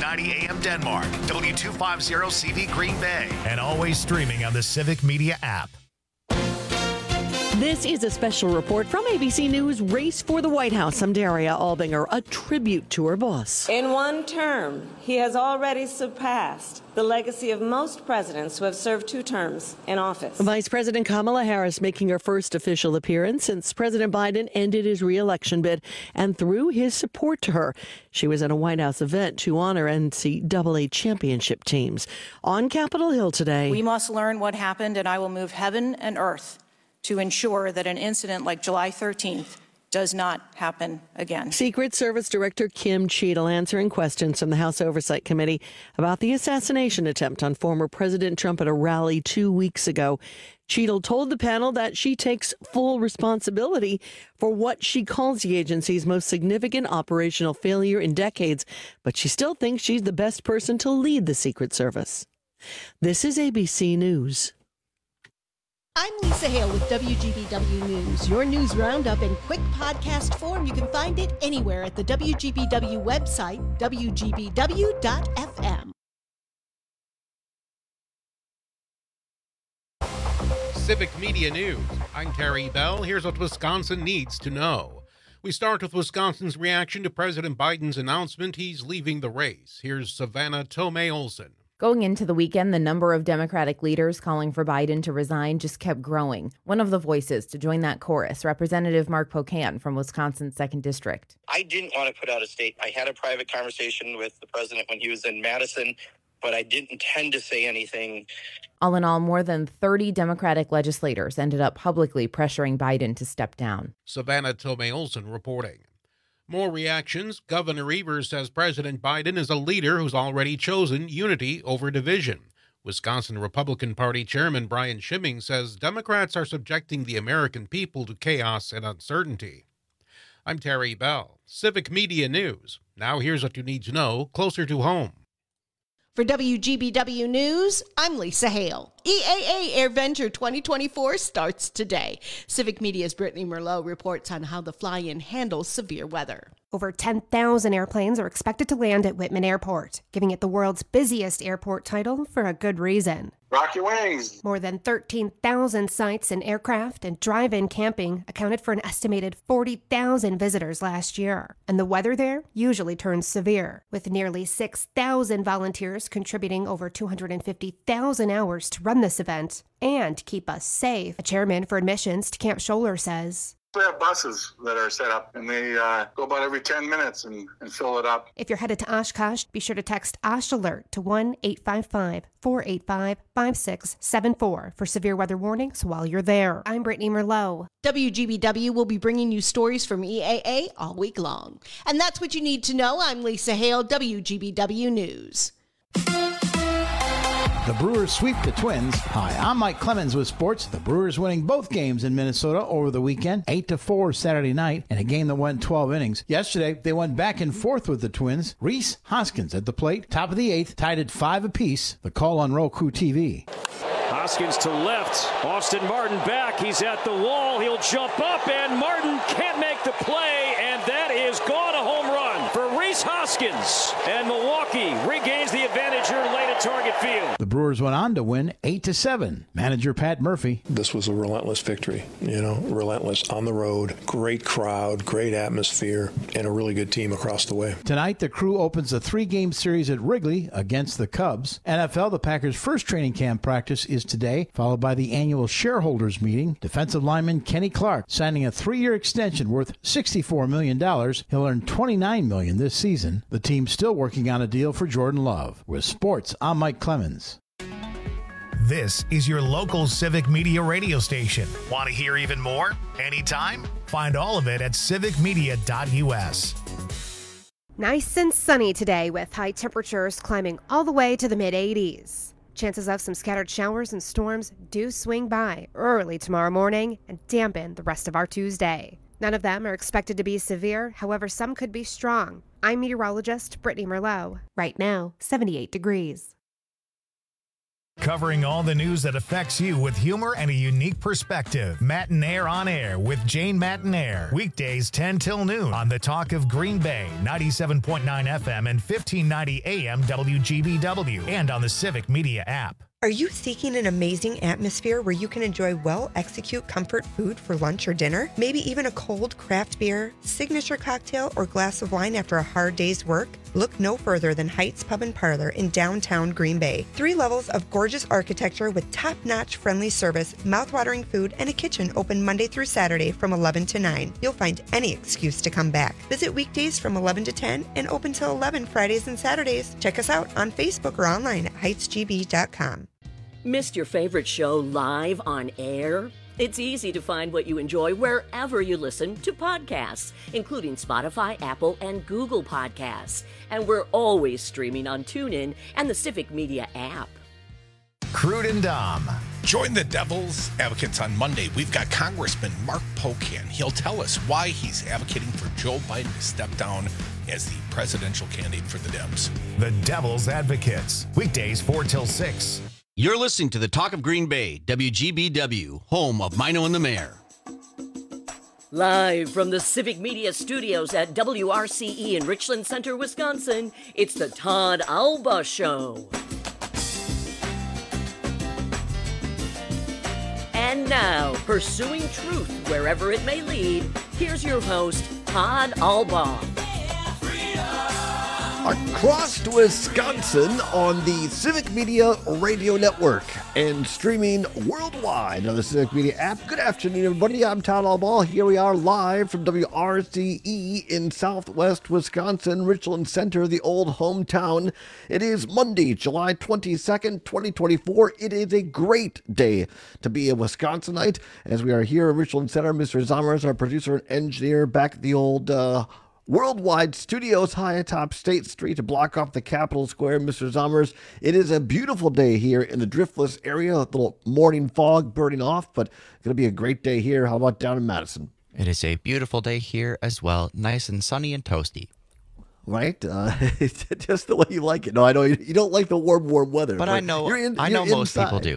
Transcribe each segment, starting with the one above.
1290 AM Denmark, W250 CV Green Bay, and always streaming on the Civic Media app. This is a special report from ABC News Race for the White House. I'm Daria Albinger, a tribute to her boss. In one term, he has already surpassed the legacy of most presidents who have served 2 terms in office. Vice President Kamala Harris making her first official appearance since President Biden ended his re-election bid and threw his support to her. She was at a White House event to honor NCAA championship teams. On Capitol Hill today. We must learn what happened, and I will move heaven and earth to ensure that an incident like July 13th does not happen again. Secret Service Director Kim Cheadle answering questions from the House Oversight Committee about the assassination attempt on former President Trump at a rally 2 weeks ago. Cheadle told the panel that she takes full responsibility for what she calls the agency's most significant operational failure in decades, but she still thinks she's the best person to lead the Secret Service. This is ABC News. I'm Lisa Hale with WGBW News. Your news roundup in quick podcast form. You can find it anywhere at the WGBW website, WGBW.FM. Civic Media News. I'm Terry Bell. Here's what Wisconsin needs to know. We start with Wisconsin's reaction to President Biden's announcement he's leaving the race. Here's Savannah Tomei-Olson. Going into the weekend, the number of Democratic leaders calling for Biden to resign just kept growing. One of the voices to join that chorus, Representative Mark Pocan from Wisconsin's 2nd District. I didn't want to put out a statement. I had a private conversation with the president when he was in Madison, but I didn't intend to say anything. All in all, more than 30 Democratic legislators ended up publicly pressuring Biden to step down. Savannah Tomei-Olson reporting. More reactions. Governor Evers says President Biden is a leader who's already chosen unity over division. Wisconsin Republican Party Chairman Brian Schimming says Democrats are subjecting the American people to chaos and uncertainty. I'm Terry Bell, Civic Media News. Now here's what you need to know closer to home. For WGBW News, I'm Lisa Hale. EAA AirVenture 2024 starts today. Civic Media's Brittany Merlot reports on how the fly-in handles severe weather. Over 10,000 airplanes are expected to land at Whitman Airport, giving it the world's busiest airport title for a good reason. Rock your wings! More than 13,000 sites and aircraft and drive-in camping accounted for an estimated 40,000 visitors last year. And the weather there usually turns severe, with nearly 6,000 volunteers contributing over 250,000 hours to run this event and keep us safe. A chairman for admissions to Camp Scholler says, We have buses that are set up, and they go about every 10 minutes and fill it up. If you're headed to Oshkosh, be sure to text OSH Alert to 1-855-485-5674 for severe weather warnings while you're there. I'm Brittany Merlot. WGBW will be bringing you stories from EAA all week long. And that's what you need to know. I'm Lisa Hale, WGBW News. The Brewers sweep the Twins. Hi, I'm Mike Clemens with sports. The Brewers winning both games in Minnesota over the weekend, 8-4 Saturday night, in a game that went 12 innings. Yesterday, they went back and forth with the Twins. Rhys Hoskins at the plate, top of the 8th, tied at 5 apiece. The call on Roku TV. Hoskins to left. Austin Martin back. He's at the wall. He'll jump up, and Martin can't make the play, and that is gone, a home run for Rhys Hoskins. And Milwaukee regains the advantage here late at Target Field. The Brewers went on to win 8-7. Manager Pat Murphy. This was a relentless victory, relentless on the road. Great crowd, great atmosphere, and a really good team across the way. Tonight, the Crew opens a 3-game series at Wrigley against the Cubs. NFL, the Packers' first training camp practice is today, followed by the annual shareholders meeting. Defensive lineman Kenny Clark signing a 3-year extension worth $64 million. He'll earn $29 million this season. The team's still working on a deal for Jordan Love. With sports, I'm Mike Clemens. This is your local Civic Media radio station. Want to hear even more? Anytime? Find all of it at civicmedia.us. Nice and sunny today with high temperatures climbing all the way to the mid-80s. Chances of some scattered showers and storms do swing by early tomorrow morning and dampen the rest of our Tuesday. None of them are expected to be severe, however, some could be strong. I'm meteorologist Brittany Merlot. Right now, 78 degrees. Covering all the news that affects you with humor and a unique perspective. Matinaire on Air with Jane Matinaire. Weekdays 10 till noon on the Talk of Green Bay, 97.9 FM and 1590 AM WGBW, and on the Civic Media app. Are you seeking an amazing atmosphere where you can enjoy well-executed comfort food for lunch or dinner? Maybe even a cold craft beer, signature cocktail, or glass of wine after a hard day's work? Look no further than Heights Pub and Parlor in downtown Green Bay. 3 levels of gorgeous architecture with top-notch friendly service, mouth-watering food, and a kitchen open Monday through Saturday from 11 to 9. You'll find any excuse to come back. Visit weekdays from 11 to 10 and open till 11 Fridays and Saturdays. Check us out on Facebook or online at heightsgb.com. Missed your favorite show live on air? It's easy to find what you enjoy wherever you listen to podcasts, including Spotify, Apple, and Google Podcasts. And we're always streaming on TuneIn and the Civic Media app. Crude and Dom. Join the Devil's Advocates on Monday. We've got Congressman Mark Pocan. He'll tell us why he's advocating for Joe Biden to step down as the presidential candidate for the Dems. The Devil's Advocates. Weekdays 4 till 6. You're listening to the Talk of Green Bay, WGBW, home of Mino and the Mayor. Live from the Civic Media Studios at WRCE in Richland Center, Wisconsin, it's the Todd Alba Show. And now, pursuing truth wherever it may lead, here's your host, Todd Alba. Across Wisconsin on the Civic Media Radio Network and streaming worldwide on the Civic Media app. Good afternoon, everybody. I'm Todd Albaugh. Here we are live from WRCE in southwest Wisconsin, Richland Center, the old hometown. It is Monday, July 22nd, 2024. It is a great day to be a Wisconsinite as we are here in Richland Center. Mr. Zommers, our producer and engineer, back at the old Worldwide Studios high atop State Street to block off the Capitol Square. Mr. Zommers, it is a beautiful day here in the Driftless area. A little morning fog burning off, but it's going to be a great day here. How about down in Madison? It is a beautiful day here as well. Nice and sunny and toasty. Right? It's just the way you like it. No, I know you don't like the warm weather. But I know most people do.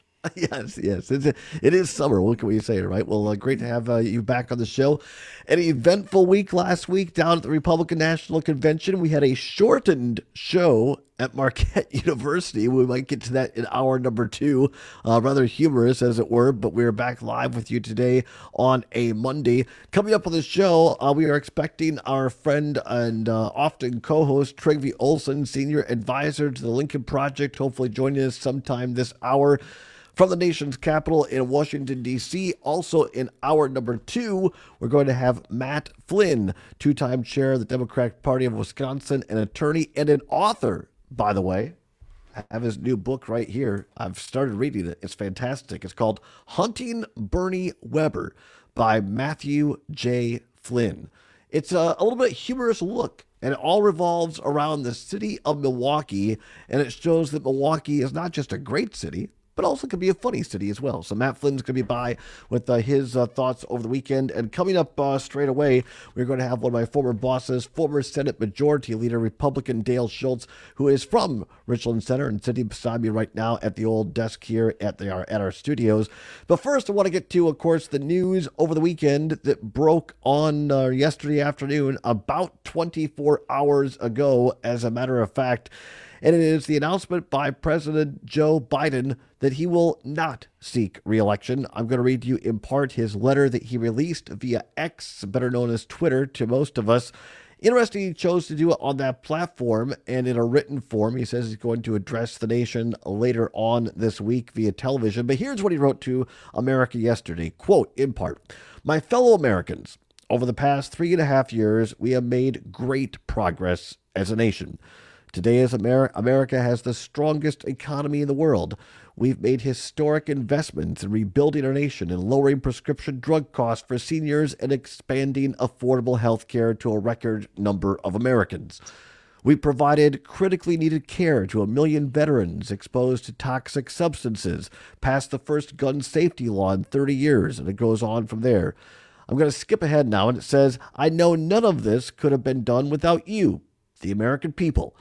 Yes. It is summer. What can we say, right? Well, great to have you back on the show. An eventful week last week down at the Republican National Convention. We had a shortened show at Marquette University. We might get to that in hour number 2. Rather humorous, as it were, but we're back live with you today on a Monday. Coming up on the show, we are expecting our friend and often co-host Trygve Olsen, Senior Advisor to the Lincoln Project, hopefully joining us sometime this hour. From the nation's capital in Washington, D.C., also in hour number 2, we're going to have Matt Flynn, 2-time chair of the Democratic Party of Wisconsin, an attorney and an author, by the way. I have his new book right here. I've started reading it. It's fantastic. It's called Hunting Bernie Weber by Matthew J. Flynn. It's a little bit humorous look, and it all revolves around the city of Milwaukee, and it shows that Milwaukee is not just a great city, but also can be a funny city as well. So Matt Flynn's going to be by with his thoughts over the weekend. And coming up straight away, we're going to have one of my former bosses, former Senate Majority Leader, Republican Dale Schultz, who is from Richland Center and sitting beside me right now at the old desk here at our studios. But first, I want to get to, of course, the news over the weekend that broke on yesterday afternoon, about 24 hours ago, as a matter of fact. And it is the announcement by President Joe Biden that he will not seek re-election. I'm going to read you in part his letter that he released via X, better known as Twitter, to most of us. Interesting, he chose to do it on that platform and in a written form. He says he's going to address the nation later on this week via television. But here's what he wrote to America yesterday. Quote, in part, "My fellow Americans, over the past 3.5 years, we have made great progress as a nation. Today, as America has the strongest economy in the world, we've made historic investments in rebuilding our nation and lowering prescription drug costs for seniors and expanding affordable health care to a record number of Americans. We provided critically needed care to 1 million veterans exposed to toxic substances, passed the first gun safety law in 30 years, and it goes on from there. I'm going to skip ahead now, and it says, I know none of this could have been done without you, the American people.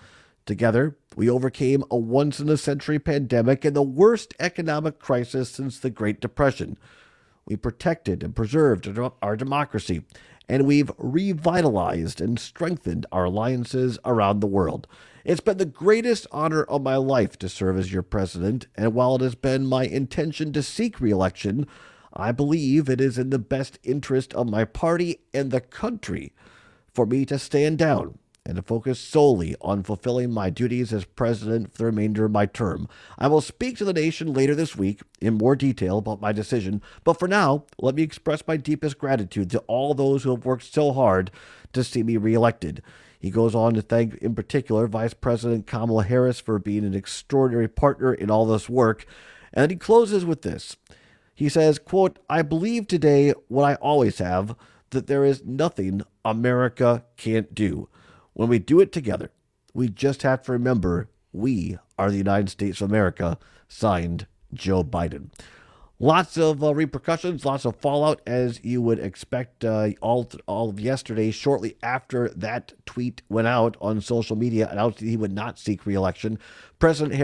Together, we overcame a once-in-a-century pandemic and the worst economic crisis since the Great Depression. We protected and preserved our democracy, and we've revitalized and strengthened our alliances around the world. It's been the greatest honor of my life to serve as your president, and while it has been my intention to seek re-election, I believe it is in the best interest of my party and the country for me to stand down and to focus solely on fulfilling my duties as president for the remainder of my term. I will speak to the nation later this week in more detail about my decision, but for now, let me express my deepest gratitude to all those who have worked so hard to see me reelected. He goes on to thank, in particular, Vice President Kamala Harris for being an extraordinary partner in all this work, and he closes with this. He says, quote, "I believe today what I always have, that there is nothing America can't do. When we do it together, we just have to remember we are the United States of America." Signed, Joe Biden. Lots of repercussions, lots of fallout, as you would expect. All of yesterday, shortly after that tweet went out on social media, announced that he would not seek re-election. President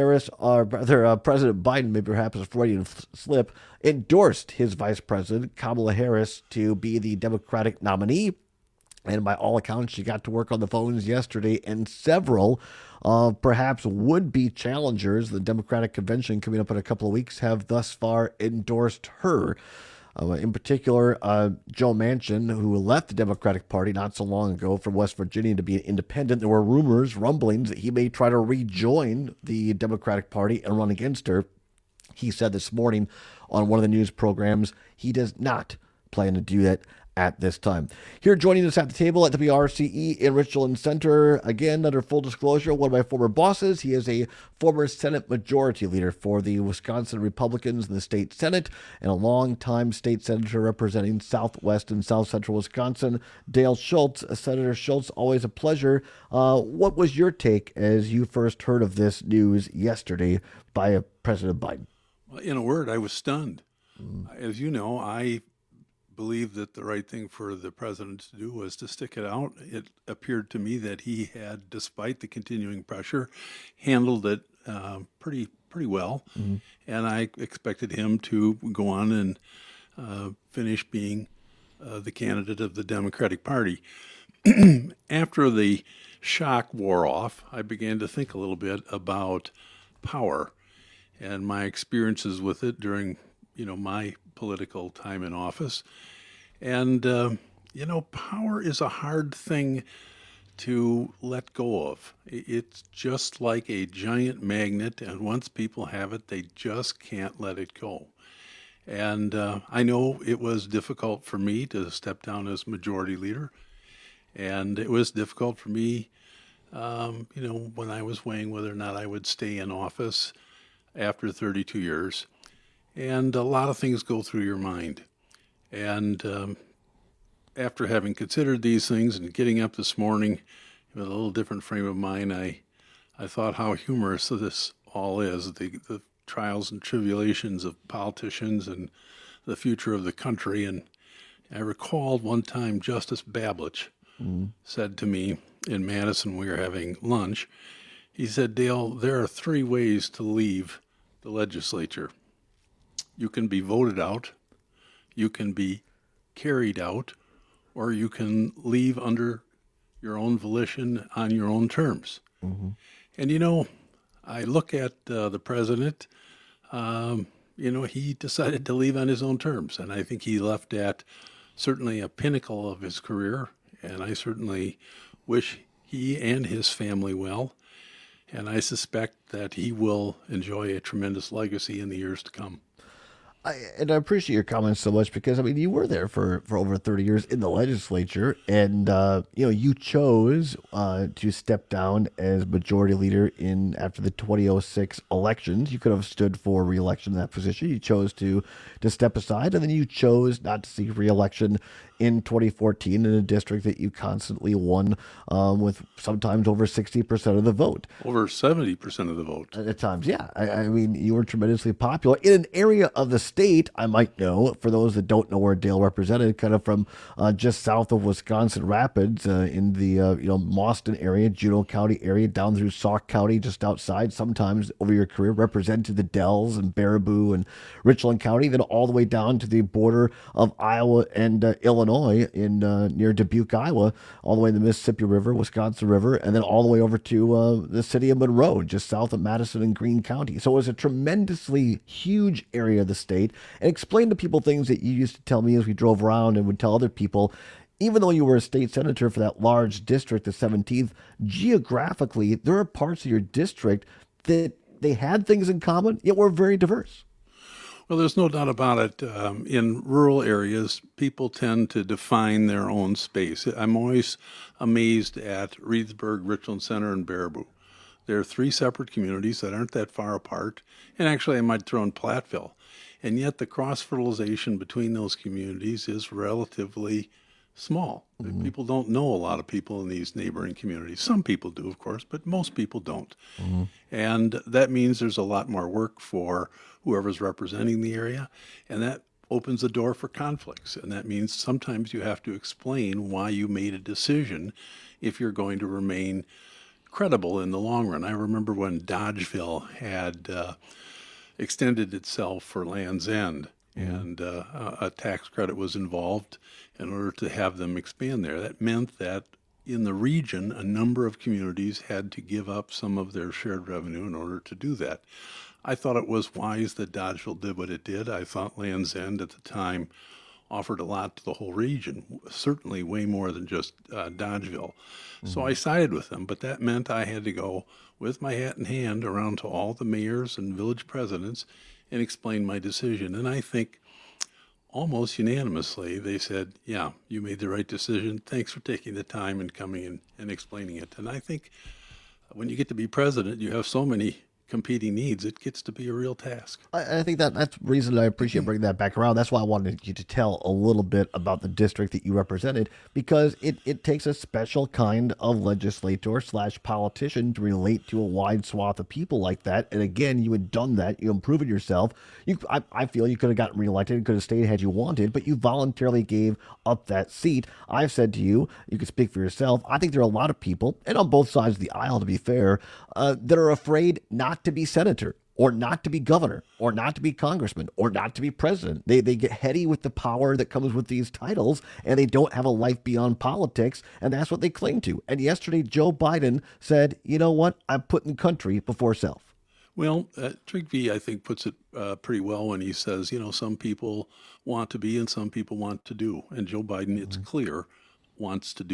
President Biden, maybe perhaps a Freudian slip, endorsed his vice president, Kamala Harris, to be the Democratic nominee. And by all accounts, she got to work on the phones yesterday, and several perhaps would-be challengers, the Democratic convention coming up in a couple of weeks, have thus far endorsed her. In particular, Joe Manchin, who left the Democratic Party not so long ago from West Virginia to be an independent. There were rumblings that he may try to rejoin the Democratic Party and run against her. He said this morning on one of the news programs he does not plan to do that at this time. Here joining us at the table at WRCE in Richland Center, again, under full disclosure, one of my former bosses. He is a former Senate Majority Leader for the Wisconsin Republicans in the state Senate and a longtime state senator representing Southwest and South Central Wisconsin, Dale Schultz. Senator Schultz, always a pleasure. What was your take as you first heard of this news yesterday by President Biden? Well, in a word, I was stunned. As you know, I believed that the right thing for the president to do was to stick it out. It appeared to me that he had, despite the continuing pressure, handled it pretty well. Mm-hmm. And I expected him to go on and finish being the candidate of the Democratic Party. After the shock wore off, I began to think a little bit about power and my experiences with it during, my political time in office. And, power is a hard thing to let go of. It's just like a giant magnet, and once people have it, they just can't let it go. And I know it was difficult for me to step down as majority leader, and it was difficult for me, when I was weighing whether or not I would stay in office after 32 years. And a lot of things go through your mind. And after having considered these things and getting up this morning with a little different frame of mind, I thought how humorous this all is, the trials and tribulations of politicians and the future of the country. And I recalled one time Justice Bablich said to me in Madison, we were having lunch, he said, "Dale, there are three ways to leave the legislature. You can be voted out, you can be carried out, or you can leave under your own volition on your own terms." Mm-hmm. And, I look at the president, he decided to leave on his own terms. And I think he left at certainly a pinnacle of his career. And I certainly wish he and his family well. And I suspect that he will enjoy a tremendous legacy in the years to come. And I appreciate your comments so much because, you were there for over 30 years in the legislature, and, you chose to step down as majority leader after the 2006 elections. You could have stood for re-election in that position. You chose to step aside, and then you chose not to seek re-election in 2014 in a district that you constantly won with sometimes over 60% of the vote. Over 70% of the vote. At times, yeah. You were tremendously popular in an area of the state, I might know, for those that don't know where Dale represented, kind of from just south of Wisconsin Rapids in the Mauston area, Juneau County area, down through Sauk County, just outside. Sometimes over your career, represented the Dells and Baraboo and Richland County, then all the way down to the border of Iowa and Illinois in near Dubuque, Iowa, all the way to the Mississippi River, Wisconsin River, and then all the way over to the city of Monroe, just south of Madison and Greene County. So it was a tremendously huge area of the state, and explained to people things that you used to tell me as we drove around and would tell other people. Even though you were a state senator for that large district, the 17th, geographically, there are parts of your district that they had things in common, yet were very diverse. Well, there's no doubt about it. In rural areas, people tend to define their own space. I'm always amazed at Reedsburg, Richland Center, and Baraboo. They're three separate communities that aren't that far apart. And actually, I might throw in Platteville. And yet the cross-fertilization between those communities is relatively small. Mm-hmm. People don't know a lot of people in these neighboring communities. Some people do, of course, but most people don't. Mm-hmm. And that means there's a lot more work for whoever's representing the area, and that opens the door for conflicts. And that means sometimes you have to explain why you made a decision if you're going to remain credible in the long run. I remember when Dodgeville had extended itself for Land's End, and a tax credit was involved in order to have them expand there. That meant that in the region, a number of communities had to give up some of their shared revenue in order to do that. I thought it was wise that Dodgeville did what it did. I thought Land's End at the time offered a lot to the whole region, certainly way more than just Dodgeville. Mm-hmm. So I sided with them, but that meant I had to go with my hat in hand around to all the mayors and village presidents and explain my decision. And I think almost unanimously they said, yeah, you made the right decision. Thanks for taking the time and coming in and explaining it. And I think when you get to be president, you have so many competing needs, it gets to be a real task. I think that's the reason I appreciate bringing that back around. That's why I wanted you to tell a little bit about the district that you represented, because it takes a special kind of legislator / politician to relate to a wide swath of people like that. And again, you had done that. You improved yourself. I feel you could have gotten reelected, could have stayed had you wanted, but you voluntarily gave up that seat. I've said to you, you can speak for yourself, I think there are a lot of people, and on both sides of the aisle, to be fair, that are afraid not to be senator, or not to be governor, or not to be congressman, or not to be president. They get heady with the power that comes with these titles, and they don't have a life beyond politics, and that's what they cling to. And yesterday, Joe Biden said, you know what, I'm putting country before self. Well, Trygve, I think, puts it pretty well when he says, some people want to be and some people want to do. And Joe Biden, it's clear, wanted to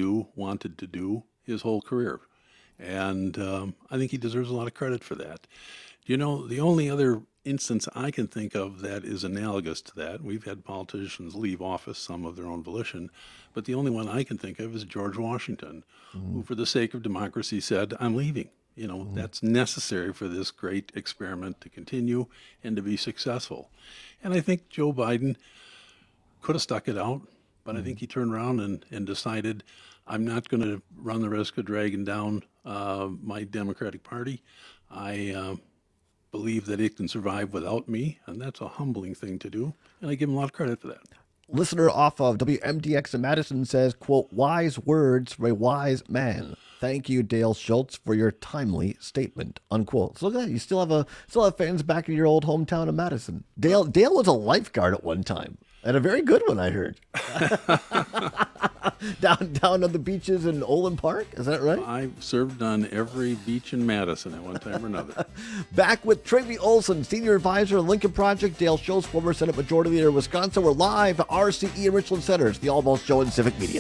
do his whole career. And I think he deserves a lot of credit for that. The only other instance I can think of that is analogous to that, we've had politicians leave office, some of their own volition, but the only one I can think of is George Washington, who, for the sake of democracy, said, I'm leaving. That's necessary for this great experiment to continue and to be successful. And I think Joe Biden could have stuck it out, but I think he turned around and decided, I'm not going to run the risk of dragging down my Democratic Party. I believe that it can survive without me, and that's a humbling thing to do, and I give him a lot of credit for that. Listener off of WMDX in Madison says, quote, wise words for a wise man. Thank you, Dale Schultz, for your timely statement, unquote. So look at that. You still have fans back in your old hometown of Madison. Dale was a lifeguard at one time. And a very good one, I heard. down on the beaches in Olin Park, is that right? I've served on every beach in Madison at one time or another. Back with Trygve Olson, Senior Advisor of Lincoln Project, Dale Schultz, former Senate Majority Leader of Wisconsin. We're live at RCE in Richland Center. It's the Almost Show in Civic Media.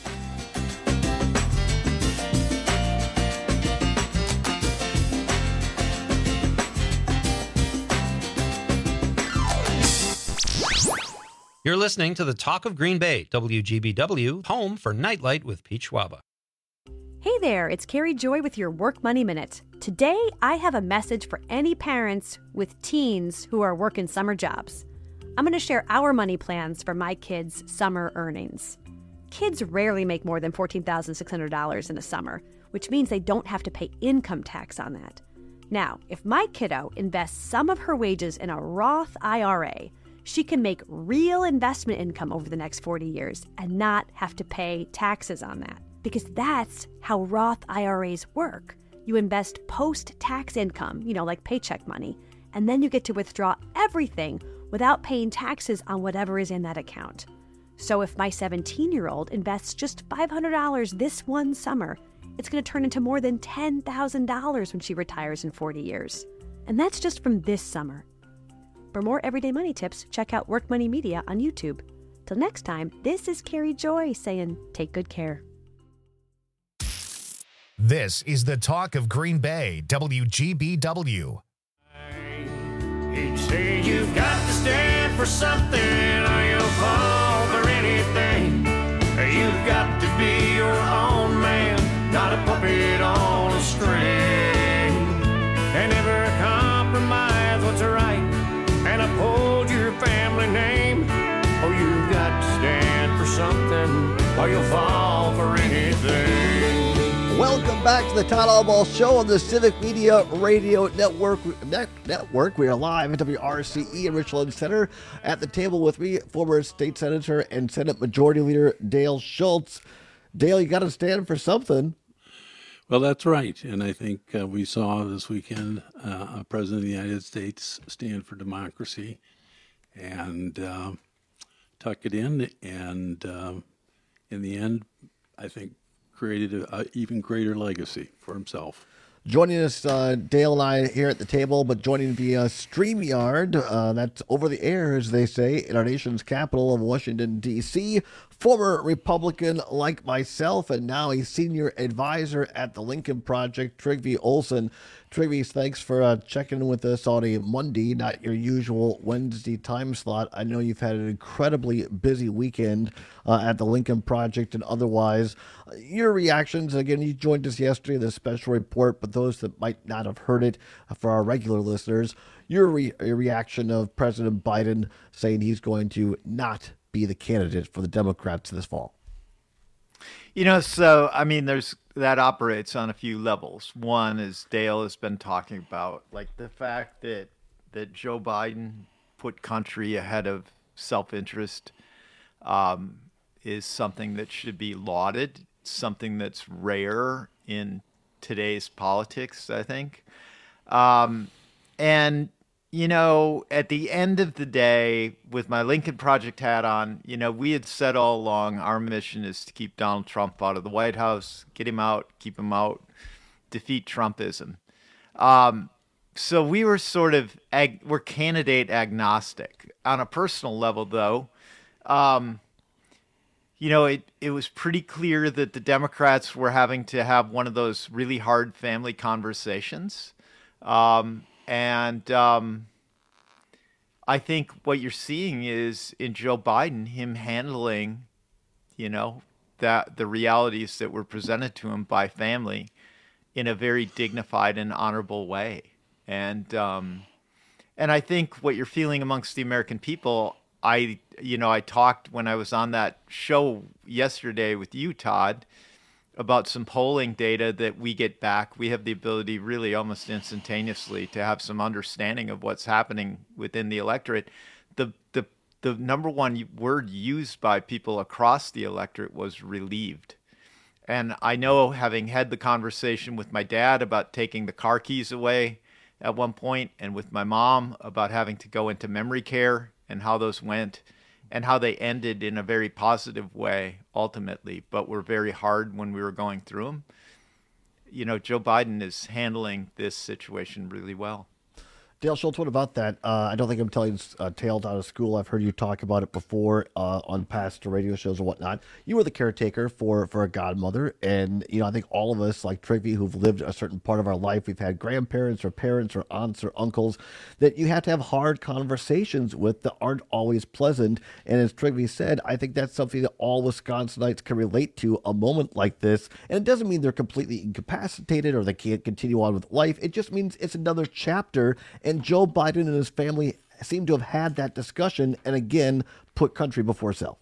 You're listening to the Talk of Green Bay, WGBW, home for Nightlight with Pete Schwaba. Hey there, it's Carrie Joy with your Work Money Minute. Today, I have a message for any parents with teens who are working summer jobs. I'm going to share our money plans for my kids' summer earnings. Kids rarely make more than $14,600 in a summer, which means they don't have to pay income tax on that. Now, if my kiddo invests some of her wages in a Roth IRA, she can make real investment income over the next 40 years and not have to pay taxes on that. Because that's how Roth IRAs work. You invest post-tax income, like paycheck money, and then you get to withdraw everything without paying taxes on whatever is in that account. So if my 17-year-old invests just $500 this one summer, it's going to turn into more than $10,000 when she retires in 40 years. And that's just from this summer. For more everyday money tips, check out Work Money Media on YouTube. Till next time, this is Carrie Joy saying, take good care. This is the talk of Green Bay, WGBW. He'd say you've got to stand for something or you'll fall for anything. You've got to be your own man, not a puppet on a string. And never compromise what's right and uphold your family name. Oh, you've got to stand for something or you'll fall for anything. Welcome back to the Todd Albaugh Show on the Civic Media Radio Network. We are live at WRCE in Richland Center. At the table with me, former state senator and Senate Majority Leader Dale Schultz. Dale, you got to stand for something. Well, that's right. And I think we saw this weekend a president of the United States stand for democracy and tuck it in. And in the end, I think created an even greater legacy for himself. Joining us, Dale and I here at the table, but joining via StreamYard, that's over the air, as they say, in our nation's capital of Washington, D.C., former Republican like myself, and now a senior advisor at the Lincoln Project, Trygve Olsen. Trygve, thanks for checking in with us on a Monday, not your usual Wednesday time slot. I know you've had an incredibly busy weekend at the Lincoln Project and otherwise. Your reactions, again, you joined us yesterday in the special report, but those that might not have heard it for our regular listeners, your reaction of President Biden saying he's going to not be the candidate for the Democrats this fall. So, there's that operates on a few levels. One is Dale has been talking about, like the fact that Joe Biden put country ahead of self-interest is something that should be lauded, something that's rare in today's politics, I think. And at the end of the day, with my Lincoln Project hat on, we had said all along our mission is to keep Donald Trump out of the White House, get him out, keep him out, defeat Trumpism. So we were sort of, we're candidate agnostic. On a personal level, though, it was pretty clear that the Democrats were having to have one of those really hard family conversations. I think what you're seeing is in Joe Biden, him handling, that the realities that were presented to him by family in a very dignified and honorable way. And I think what you're feeling amongst the American people, I talked when I was on that show yesterday with you, Todd, about some polling data that we get back. We have the ability really almost instantaneously to have some understanding of what's happening within the electorate. The number one word used by people across the electorate was relieved. And I know, having had the conversation with my dad about taking the car keys away at one point, and with my mom about having to go into memory care and how those went, and how they ended in a very positive way ultimately, but were very hard when we were going through them. Joe Biden is handling this situation really well. Dale Schultz, what about that? I don't think I'm telling tales out of school. I've heard you talk about it before on past radio shows and whatnot. You were the caretaker for a godmother, and I think all of us, like Trygve, who've lived a certain part of our life, we've had grandparents or parents or aunts or uncles that you have to have hard conversations with that aren't always pleasant. And as Trygve said, I think that's something that all Wisconsinites can relate to, a moment like this. And it doesn't mean they're completely incapacitated or they can't continue on with life. It just means it's another chapter. And Joe Biden and his family seem to have had that discussion and again put country before self.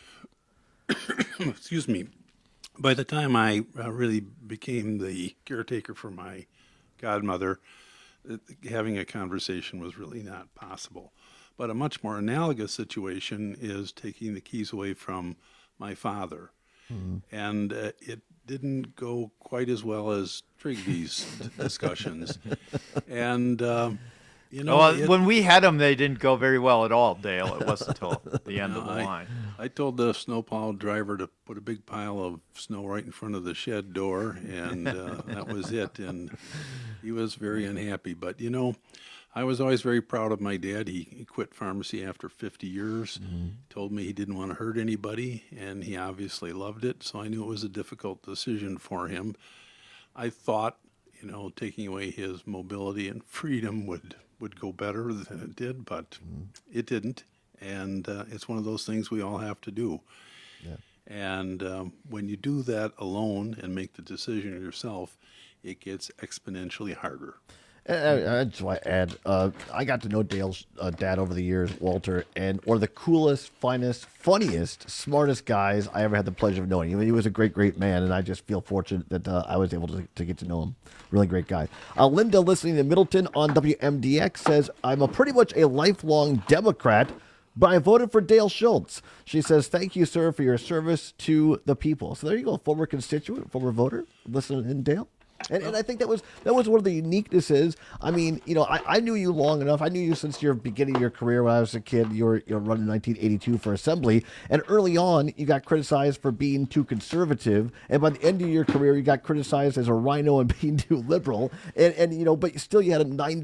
Excuse me. By the time I really became the caretaker for my godmother, having a conversation was really not possible. But a much more analogous situation is taking the keys away from my father. And it didn't go quite as well as Trigby's discussions. And, when we had them, they didn't go very well at all, Dale. It wasn't until the end of the line. I told the snowplow driver to put a big pile of snow right in front of the shed door, and that was it. And he was very unhappy. But, I was always very proud of my dad. He quit pharmacy after 50 years, told me he didn't want to hurt anybody, and he obviously loved it. So I knew it was a difficult decision for him. I thought, taking away his mobility and freedom would go better than it did, but it didn't. And it's one of those things we all have to do. Yeah. And when you do that alone and make the decision yourself, it gets exponentially harder. I just want to add, I got to know Dale's dad over the years, Walter, and one of the coolest, finest, funniest, smartest guys I ever had the pleasure of knowing. He was a great, great man, and I just feel fortunate that I was able to get to know him. Really great guy. Linda, listening in Middleton on WMDX, says, I'm pretty much a lifelong Democrat, but I voted for Dale Schultz. She says, thank you, sir, for your service to the people. So there you go, former constituent, former voter, listening in, Dale. And I think that was one of the uniquenesses. I mean, I knew you long enough. I knew you since your beginning of your career when I was a kid. You were running in 1982 for Assembly, and early on you got criticized for being too conservative, and by the end of your career you got criticized as a rhino and being too liberal. And but still you had a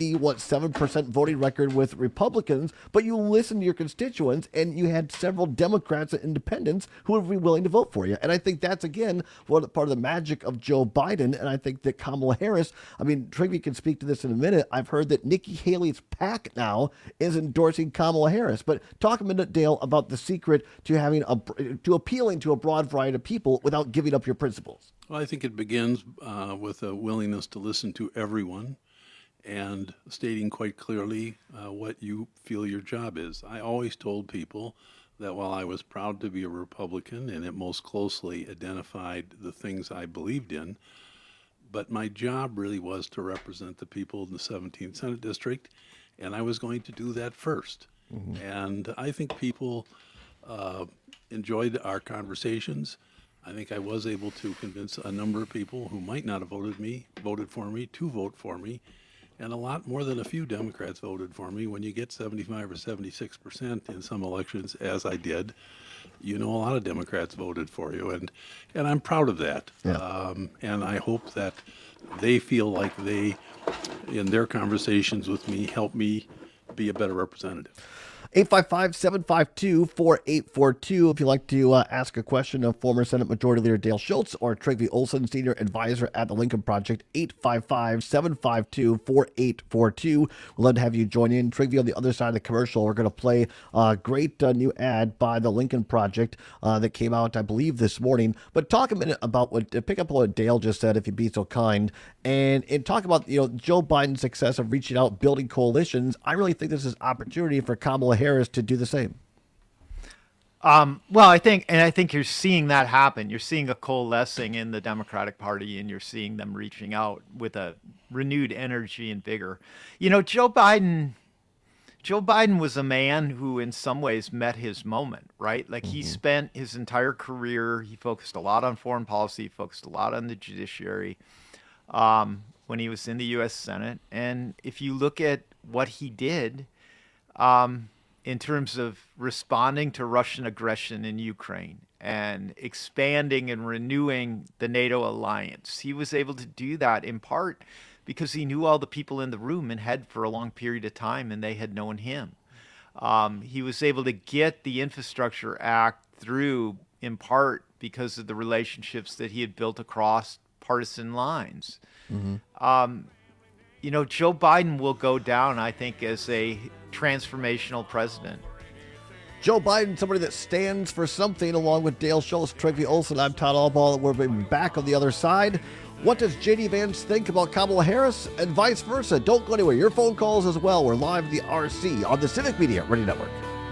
7% voting record with Republicans, but you listened to your constituents, and you had several Democrats and independents who would be willing to vote for you. And I think that's again part of the magic of Joe Biden, and I think that Kamala Harris, Trigby can speak to this in a minute. I've heard that Nikki Haley's PAC now is endorsing Kamala Harris. But talk a minute, Dale, about the secret to appealing to a broad variety of people without giving up your principles. Well, I think it begins with a willingness to listen to everyone and stating quite clearly what you feel your job is. I always told people that while I was proud to be a Republican and it most closely identified the things I believed in, but my job really was to represent the people in the 17th Senate District, and I was going to do that first. And I think people enjoyed our conversations. I think I was able to convince a number of people who might not have voted for me to vote for me. And a lot more than a few Democrats voted for me. When you get 75 or 76% in some elections, as I did, a lot of Democrats voted for you. And I'm proud of that. Yeah. And I hope that they feel like they, in their conversations with me, help me be a better representative. 855-752-4842 if you'd like to ask a question of former Senate Majority Leader Dale Schultz or Trygve Olsen, Senior Advisor at the Lincoln Project. 855-752-4842. We'd love to have you join in. Trygve, on the other side of the commercial, we're going to play a great new ad by the Lincoln Project that came out, I believe, this morning. But talk a minute about pick up on what Dale just said, if you'd be so kind, and talk about Joe Biden's success of reaching out, building coalitions. I really think this is an opportunity for Kamala Harris to do the same. Well, I think you're seeing that happen. You're seeing a coalescing in the Democratic Party, and you're seeing them reaching out with a renewed energy and vigor. Joe Biden was a man who in some ways met his moment, right? Like he spent his entire career, he focused a lot on foreign policy, focused a lot on the judiciary when he was in the U.S. Senate. And if you look at what he did, in terms of responding to Russian aggression in Ukraine and expanding and renewing the NATO alliance, he was able to do that in part because he knew all the people in the room and had for a long period of time, and they had known him. He was able to get the Infrastructure Act through in part because of the relationships that he had built across partisan lines. Joe Biden will go down, I think, as a transformational president. Joe Biden, somebody that stands for something, along with Dale Schultz, Trygve Olsen. I'm Todd Allball. We'll be back on the other side. What does J.D. Vance think about Kamala Harris and vice versa? Don't go anywhere. Your phone calls as well. We're live at the RC on the Civic Media Radio Network.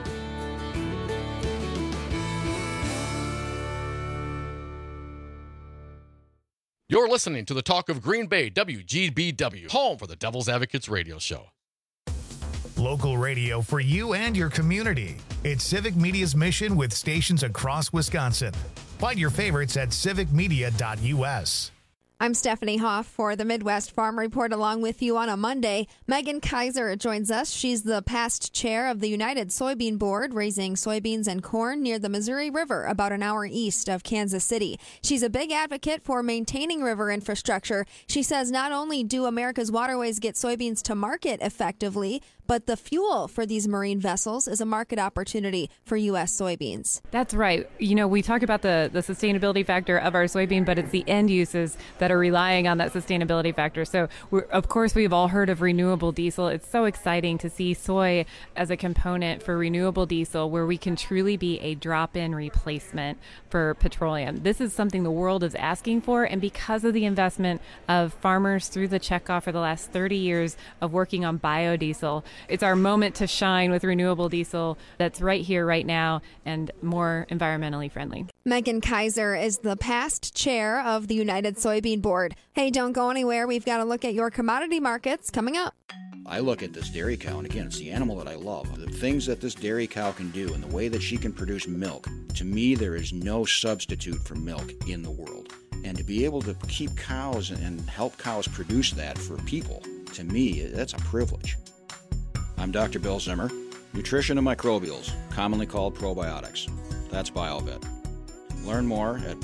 You're listening to the Talk of Green Bay, WGBW, home for the Devil's Advocates radio show. Local radio for you and your community. It's Civic Media's mission with stations across Wisconsin. Find your favorites at civicmedia.us. I'm Stephanie Hoff for the Midwest Farm Report along with you on a Monday. Megan Kaiser joins us. She's the past chair of the United Soybean Board, raising soybeans and corn near the Missouri River, about an hour east of Kansas City. She's a big advocate for maintaining river infrastructure. She says not only do America's waterways get soybeans to market effectively, but the fuel for these marine vessels is a market opportunity for U.S. soybeans. That's right. You know, we talk about the sustainability factor of our soybean, but it's the end uses that are relying on that sustainability factor. So, of course, we've all heard of renewable diesel. It's so exciting to see soy as a component for renewable diesel, where we can truly be a drop-in replacement for petroleum. This is something the world is asking for, and because of the investment of farmers through the checkoff for the last 30 years of working on biodiesel, it's our moment to shine with renewable diesel that's right here, right now, and more environmentally friendly. Megan Kaiser is the past chair of the United Soybean Board. Hey, don't go anywhere. We've got to look at your commodity markets coming up. I look at this dairy cow, and again, it's the animal that I love. The things that this dairy cow can do and the way that she can produce milk, to me, there is no substitute for milk in the world. And to be able to keep cows and help cows produce that for people, to me, that's a privilege. I'm Dr. Bill Zimmer, nutrition and microbials, commonly called probiotics. That's BioVet. Learn more at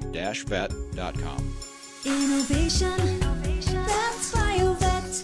bio-vet.com. Innovation, that's BioVet.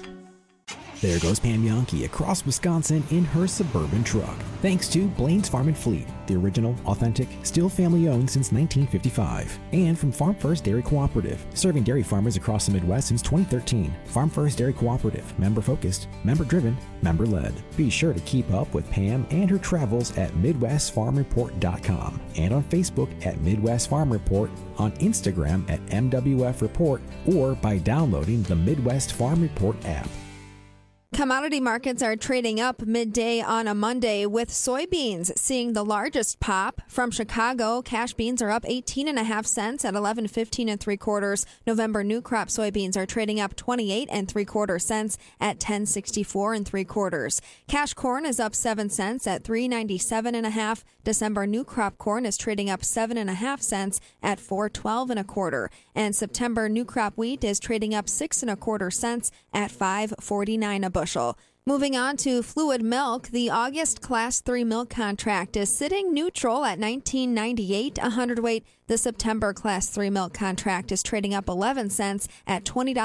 There goes Pam Yankee across Wisconsin in her Suburban truck. Thanks to Blaine's Farm and Fleet, the original, authentic, still family-owned since 1955. And from Farm First Dairy Cooperative, serving dairy farmers across the Midwest since 2013. Farm First Dairy Cooperative, member-focused, member-driven, member-led. Be sure to keep up with Pam and her travels at MidwestFarmReport.com and on Facebook at Midwest Farm Report, on Instagram at MWF Report, or by downloading the Midwest Farm Report app. Commodity markets are trading up midday on a Monday, with soybeans seeing the largest pop. From Chicago, cash beans are up 18.5 cents at $11.15 3/4. November new crop soybeans are trading up 28 3/4 cents at $10.64 3/4. Cash corn is up 7 cents at $3.97.5. December new crop corn is trading up 7.5 cents at $4.12 1/4. And September new crop wheat is trading up 6 1/4 cents at $5.49 a bushel. Moving on to fluid milk, the August Class 3 milk contract is sitting neutral at $19.98 a hundredweight. The September Class 3 milk contract is trading up 11 cents at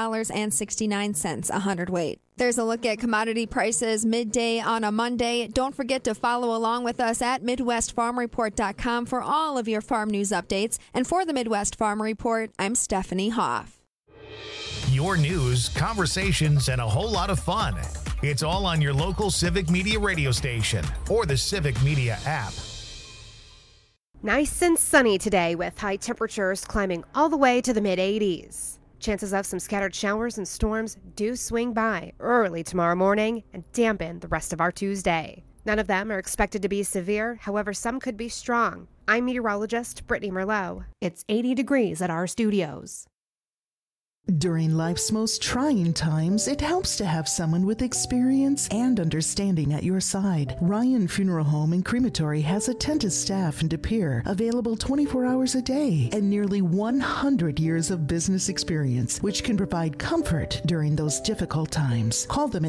$20.69 a hundredweight. There's a look at commodity prices midday on a Monday. Don't forget to follow along with us at MidwestFarmReport.com for all of your farm news updates. And for the Midwest Farm Report, I'm Stephanie Hoff. Your news, conversations, and a whole lot of fun. It's all on your local Civic Media radio station or the Civic Media app. Nice and sunny today with high temperatures climbing all the way to the mid-80s. Chances of some scattered showers and storms do swing by early tomorrow morning and dampen the rest of our Tuesday. None of them are expected to be severe, however, some could be strong. I'm meteorologist Brittany Merlot. It's 80 degrees at our studios. During life's most trying times, it helps to have someone with experience and understanding at your side. Ryan Funeral Home and Crematory has attentive staff in De Pere, available 24 hours a day, and nearly 100 years of business experience, which can provide comfort during those difficult times. Call them at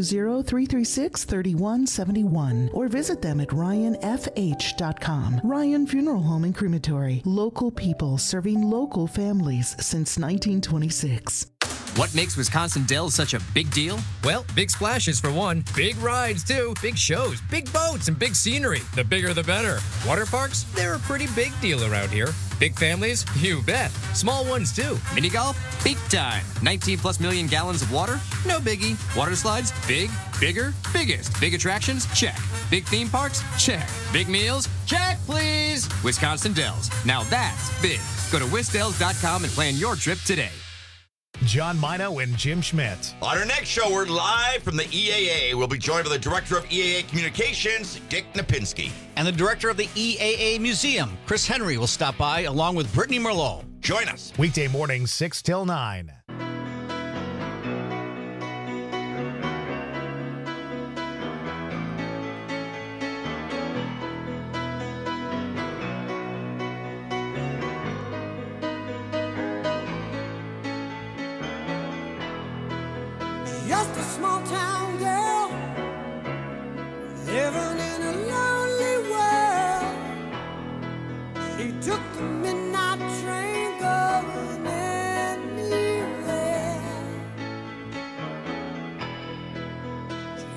920-336-3171 or visit them at ryanfh.com. Ryan Funeral Home and Crematory, local people serving local families since 1926. What makes Wisconsin Dells such a big deal? Well, big splashes for one, big rides too, big shows, big boats, and big scenery. The bigger the better. Water parks? They're a pretty big deal around here. Big families? You bet. Small ones too. Mini golf? Big time. 19 plus million gallons of water? No biggie. Water slides? Big, bigger, biggest. Big attractions? Check. Big theme parks? Check. Big meals? Check, please. Wisconsin Dells. Now that's big. Go to wisdells.com and plan your trip today. John Mino and Jim Schmidt. On our next show, we're live from the EAA. We'll be joined by the Director of EAA Communications, Dick Napinski. And the Director of the EAA Museum, Chris Henry, will stop by along with Brittany Merlot. Join us. Weekday mornings, 6 till 9.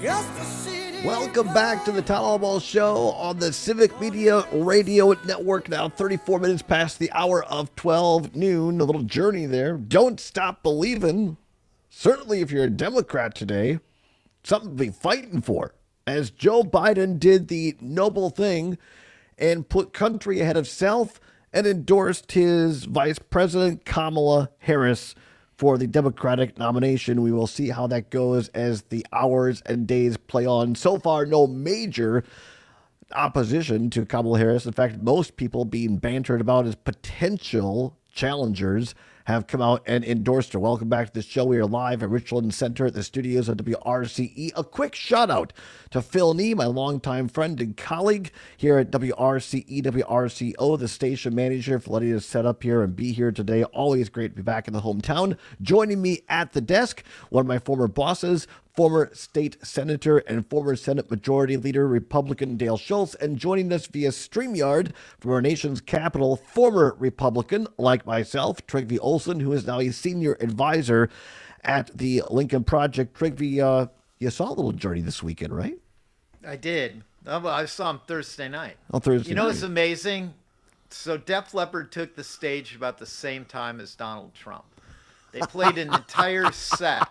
Welcome back to the Town Hall Ball Show on the Civic Media Radio Network. Now 34 minutes past the hour of 12 noon. A little journey there. Don't stop believing. Certainly if you're a Democrat today, something to be fighting for. As Joe Biden did the noble thing and put country ahead of self and endorsed his Vice President Kamala Harris for the Democratic nomination. We will see how that goes as the hours and days play on. So far, no major opposition to Kamala Harris. In fact, most people being bantered about as potential challengers have come out and endorsed her. Welcome back to the show. We are live at Richland Center at the studios of WRCE. A quick shout out to Phil Nee, my longtime friend and colleague here at WRCE, WRCO, the station manager, for letting us set up here and be here today. Always great to be back in the hometown. Joining me at the desk, one of my former bosses, former state senator and former Senate Majority Leader, Republican Dale Schultz, and joining us via StreamYard from our nation's capital, former Republican, like myself, Trygve Olsen, who is now a senior advisor at the Lincoln Project. Trygve, you saw a little journey this weekend, right? I did. I saw him Thursday night. Oh, Thursday You know night. what's amazing? So Def Leppard took the stage about the same time as Donald Trump. They played an entire set.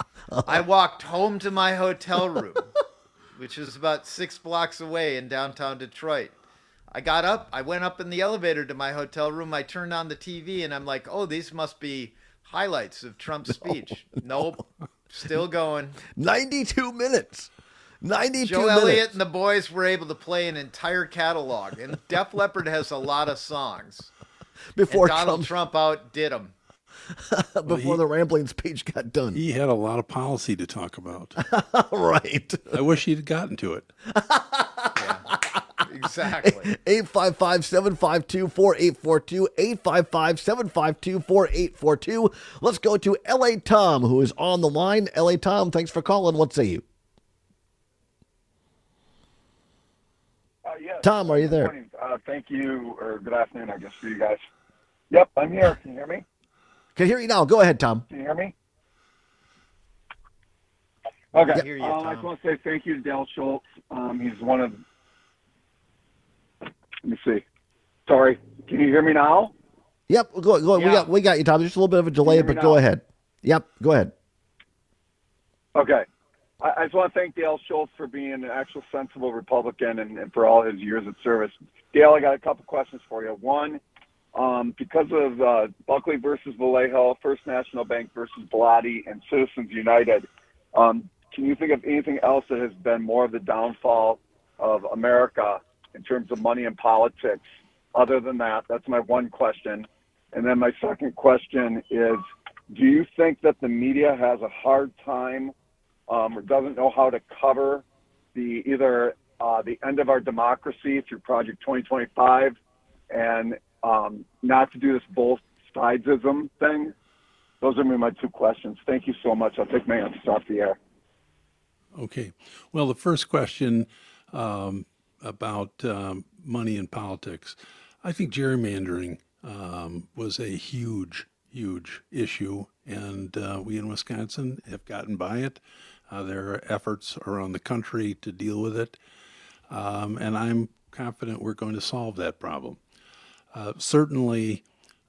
I walked home to my hotel room, which is about 6 blocks away in downtown Detroit. I got up. I went up in the elevator to my hotel room. I turned on the TV, and I'm like, oh, these must be highlights of Trump's speech. Nope. Still going. 92 minutes. 92 Joe minutes. Elliott and the boys were able to play an entire catalog. And Def Leppard has a lot of songs. Before and Donald Trump outdid them. Before the rambling speech got done. He had a lot of policy to talk about. Right. I wish he'd gotten to it. Exactly. 855-752-4842. 855-752-4842. Let's go to L.A. Tom, who is on the line. L.A. Tom, thanks for calling. What say you? Yes. Tom, are you there? Good morning. Thank you, or good afternoon, I guess, for you guys. Yep, I'm here. Can you hear me? Can hear you now. Go ahead, Tom. Can you hear me? Okay. I hear you, Tom. I just want to say thank you to Dale Schultz. He's one of... Let me see. Sorry. Can you hear me now? Yep, go. Yeah. We got you, Tom. Just a little bit of a delay, Can you hear me but go now? ahead. Yep, go ahead. Okay. I just want to thank Dale Schultz for being an actual sensible Republican and for all his years of service. Dale, I got a couple questions for you. One, because of Buckley versus Vallejo, First National Bank versus Bellotti, and Citizens United, can you think of anything else that has been more of the downfall of America in terms of money and politics? Other than that, that's my one question. And then my second question is, do you think that the media has a hard time or doesn't know how to cover the end of our democracy through Project 2025 and not to do this both sidesism thing? Those are my two questions. Thank you so much. I'll take my answers off the air. Okay. Well, the first question about money in politics, I think gerrymandering was a huge issue, and we in Wisconsin have gotten by it. There are efforts around the country to deal with it, and I'm confident we're going to solve that problem. Certainly,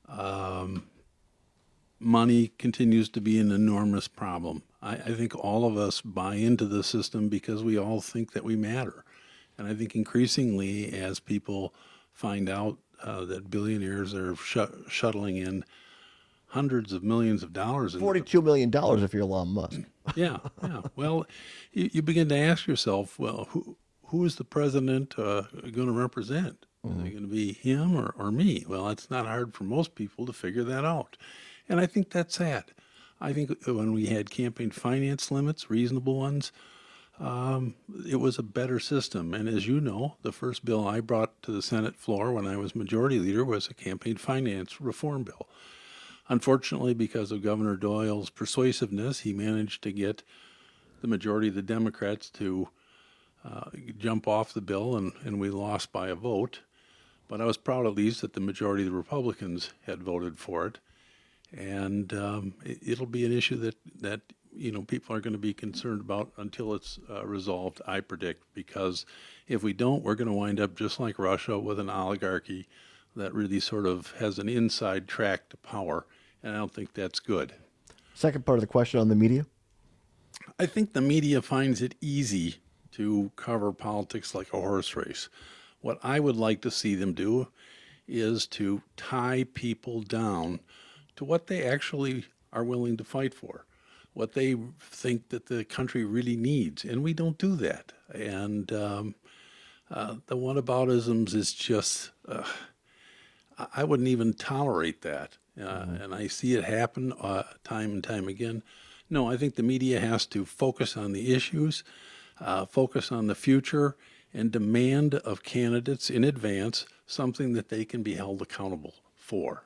money continues to be an enormous problem. I think all of us buy into the system because we all think that we matter. And I think increasingly as people find out that billionaires are shuttling in hundreds of millions of dollars. $42 million if you're Elon Musk. Yeah. Well, you begin to ask yourself, well, who is the president going to represent? Mm-hmm. Is it going to be him or me? Well, it's not hard for most people to figure that out. And I think that's sad. I think when we had campaign finance limits, reasonable ones, it was a better system. And as you know, the first bill I brought to the Senate floor when I was majority leader was a campaign finance reform bill. Unfortunately, because of Governor Doyle's persuasiveness, he managed to get the majority of the Democrats to jump off the bill, and we lost by a vote. But I was proud at least that the majority of the Republicans had voted for it. And it'll be an issue that people are going to be concerned about until it's resolved, I predict, because if we don't, we're going to wind up just like Russia with an oligarchy that really sort of has an inside track to power, and I don't think that's good. Second part of the question on the media? I think the media finds it easy to cover politics like a horse race. What I would like to see them do is to tie people down to what they actually are willing to fight for, what they think that the country really needs, and we don't do that. And the whataboutisms is just, I wouldn't even tolerate that. And I see it happen time and time again. No, I think the media has to focus on the issues, focus on the future, and demand of candidates in advance something that they can be held accountable for.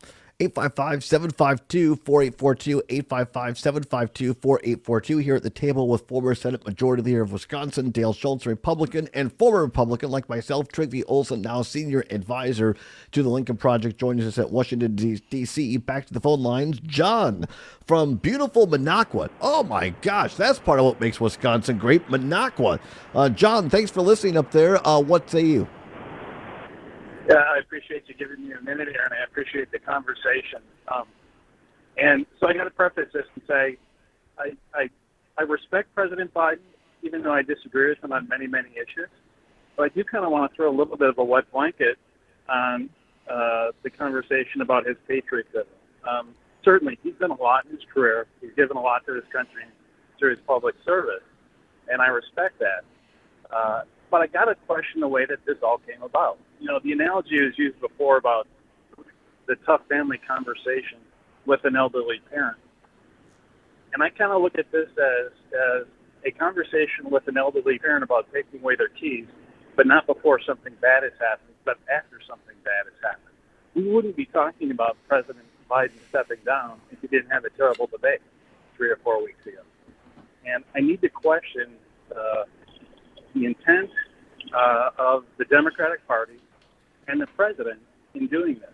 855-752-4842, 855-752-4842. Here at the table with former Senate Majority Leader of Wisconsin, Dale Schultz, Republican, and former Republican like myself, Trygve Olson, now Senior Advisor to the Lincoln Project, joins us at Washington, D.C. Back to the phone lines, John from beautiful Minocqua. Oh my gosh, that's part of what makes Wisconsin great, Minocqua. John, thanks for listening up there. What say you? Yeah, I appreciate you giving me a minute here, and I appreciate the conversation. And so I got to preface this and say I respect President Biden, even though I disagree with him on many, many issues. But I do kind of want to throw a little bit of a wet blanket on the conversation about his patriotism. Certainly, he's done a lot in his career. He's given a lot to this country through his public service, and I respect that. But I got to question the way that this all came about. The analogy was used before about the tough family conversation with an elderly parent. And I kind of look at this as a conversation with an elderly parent about taking away their keys, but not before something bad has happened, but after something bad has happened. We wouldn't be talking about President Biden stepping down if he didn't have a terrible debate 3 or 4 weeks ago. And I need to question the intent of the Democratic Party and the president in doing this.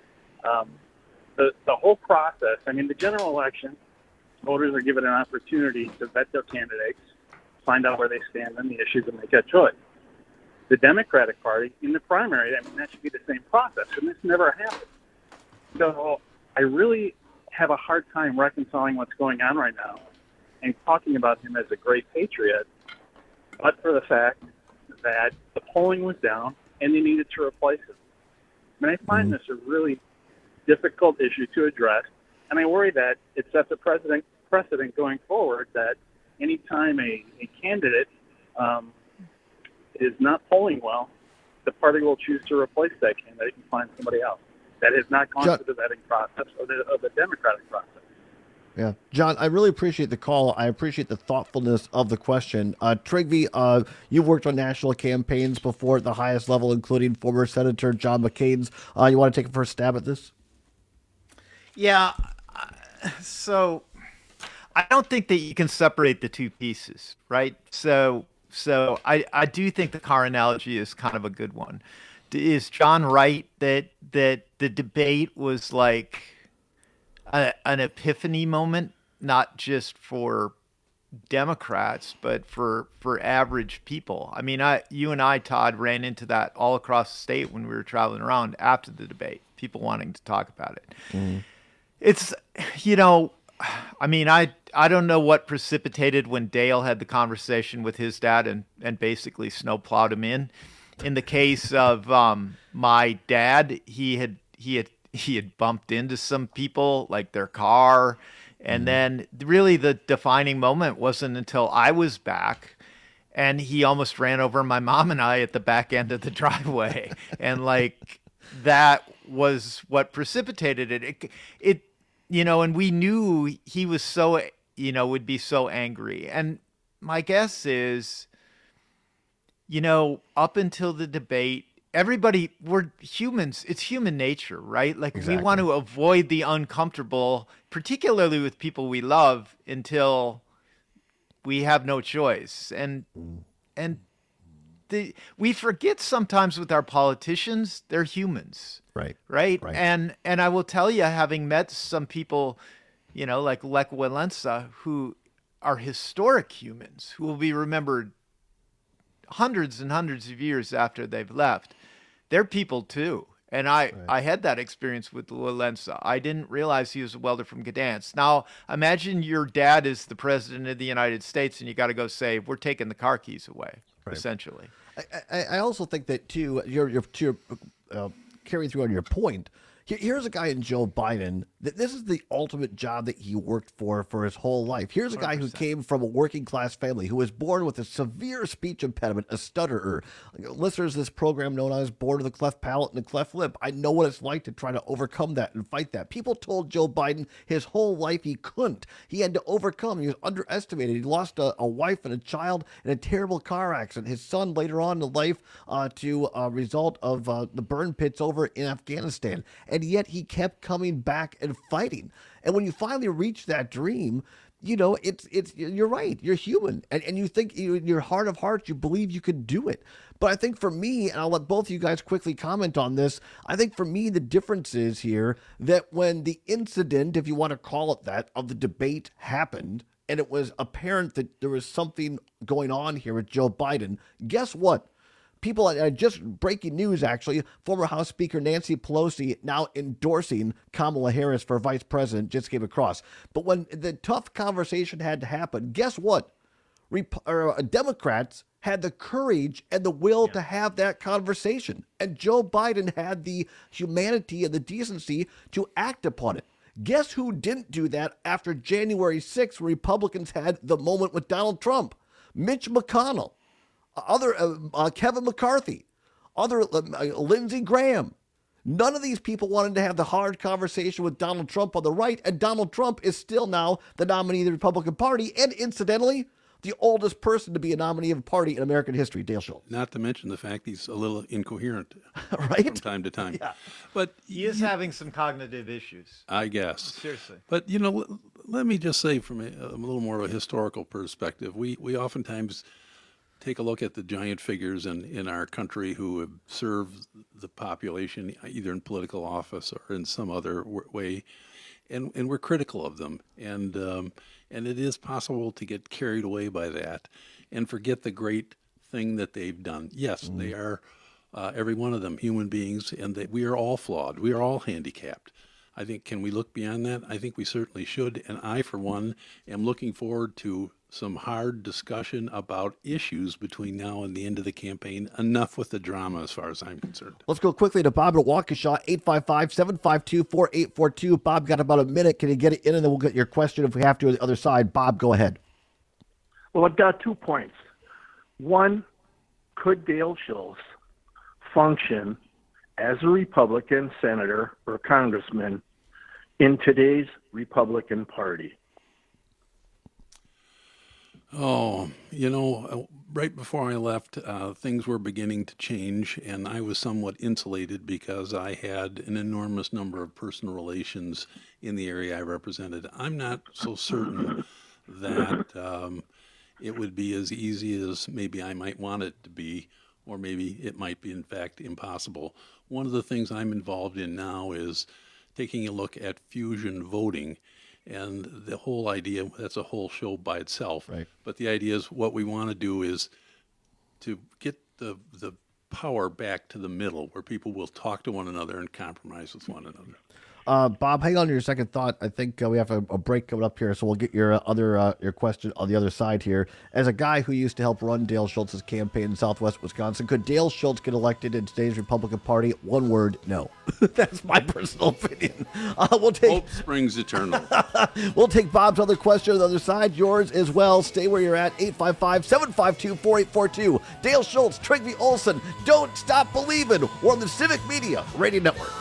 The whole process, the general election, voters are given an opportunity to vet their candidates, find out where they stand on the issues, and make a choice. The Democratic Party, in the primary, that should be the same process, and this never happened. So I really have a hard time reconciling what's going on right now and talking about him as a great patriot, but for the fact that the polling was down and they needed to replace him. I find this a really difficult issue to address, and I worry that it sets a precedent going forward that any time a candidate is not polling well, the party will choose to replace that candidate and find somebody else. That has not gone through the vetting process of the Democratic process. Yeah. John, I really appreciate the call. I appreciate the thoughtfulness of the question. Trygve, you've worked on national campaigns before at the highest level, including former Senator John McCain's. You want to take a first stab at this? Yeah. So I don't think that you can separate the two pieces, right? So I do think the car analogy is kind of a good one. Is John right that the debate was like an epiphany moment, not just for Democrats, but for average people? You and I, Todd, ran into that all across the state when we were traveling around after the debate, people wanting to talk about it. It's, I don't know what precipitated when Dale had the conversation with his dad and basically snowplowed him in. In the case of my dad, he had bumped into some people, like their car. And then really the defining moment wasn't until I was back and he almost ran over my mom and I at the back end of the driveway. And that was what precipitated it. And we knew he was so, would be so angry. And my guess is, up until the debate, we're humans. It's human nature, right? Exactly. We want to avoid the uncomfortable, particularly with people we love, until we have no choice. And we forget sometimes with our politicians, they're humans. Right. And I will tell you, having met some people like Lech Walesa, who are historic humans who will be remembered hundreds and hundreds of years after they've left. They're people too. And I had that experience with Walesa. I didn't realize he was a welder from Gdansk. Now, imagine your dad is the president of the United States and you got to go say, we're taking the car keys away, essentially. I also think that, too, carrying through on your point, here's a guy in Joe Biden that this is the ultimate job that he worked for his whole life. Here's a guy 100%. Who came from a working class family, who was born with a severe speech impediment, a stutterer. Listeners, this program known as born with a cleft palate and a cleft lip. I know what it's like to try to overcome that and fight that. People told Joe Biden his whole life he couldn't. He had to overcome. He was underestimated. He lost a wife and a child in a terrible car accident. His son later on in life to a result of the burn pits over in Afghanistan. And yet he kept coming back and fighting. And when you finally reach that dream, it's you're right. You're human. And you think in your heart of hearts, you believe you could do it. But I think for me, and I'll let both of you guys quickly comment on this, I think for me, the difference is here that when the incident, if you want to call it that, of the debate happened, and it was apparent that there was something going on here with Joe Biden, guess what? People, just breaking news, actually, former House Speaker Nancy Pelosi now endorsing Kamala Harris for vice president, just came across. But when the tough conversation had to happen, guess what? Democrats had the courage and the will to have that conversation. And Joe Biden had the humanity and the decency to act upon it. Guess who didn't do that after January 6th, when Republicans had the moment with Donald Trump? Mitch McConnell. Kevin McCarthy, Lindsey Graham. None of these people wanted to have the hard conversation with Donald Trump on the right, and Donald Trump is still now the nominee of the Republican Party, and incidentally, the oldest person to be a nominee of a party in American history, Dale Schultz. Not to mention the fact he's a little incoherent right? from time to time. Yeah. But he is having some cognitive issues. I guess. Seriously. But, let me just say from a little more of a historical perspective, we oftentimes take a look at the giant figures in our country who have served the population either in political office or in some other way, and we're critical of them. And it is possible to get carried away by that and forget the great thing that they've done. Yes, they are, every one of them, human beings, and that we are all flawed. We are all handicapped. I think, can we look beyond that? I think we certainly should. And I, for one, am looking forward to some hard discussion about issues between now and the end of the campaign. Enough with the drama as far as I'm concerned. Let's go quickly to Bob at Waukesha, 855-752-4842. Bob, got about a minute. Can you get it in, and then we'll get your question if we have to on the other side. Bob, go ahead. Well, I've got 2 points. One, could Dale Schultz function as a Republican senator or congressman in today's Republican Party? Oh, right before I left, things were beginning to change, and I was somewhat insulated because I had an enormous number of personal relations in the area I represented. I'm not so certain that it would be as easy as maybe I might want it to be, or maybe it might be, in fact, impossible. One of the things I'm involved in now is taking a look at fusion voting. And the whole idea, that's a whole show by itself. Right. But the idea is what we want to do is to get the power back to the middle where people will talk to one another and compromise with one another. Bob, hang on to your second thought. I think we have a break coming up here, so we'll get your your question on the other side here. As a guy who used to help run Dale Schultz's campaign in Southwest Wisconsin, could Dale Schultz get elected in today's Republican Party? One word, no. That's my personal opinion. We'll take hope springs eternal. We'll take Bob's other question on the other side, yours as well. Stay where you're at, 855-752-4842. Dale Schultz, Trygve Olsen, Don't Stop Believing. We're on the Civic Media Radio Network.